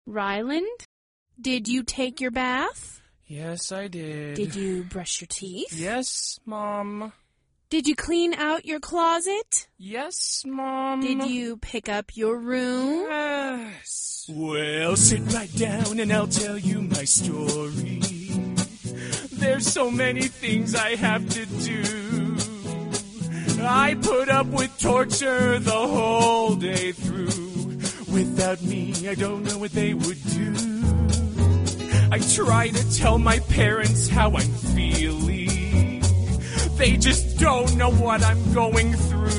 Ryland, did you take your bath? Yes, I did. Did you brush your teeth? Yes, Mom. Did you clean out your closet? Yes, Mom. Did you pick up your room? Yes. Well, sit right down and I'll tell you my story. There's so many things I have to do. I put up with torture the whole day through. Without me, I don't know what they would do. I try to tell my parents how I'm feeling. They just don't know what I'm going through.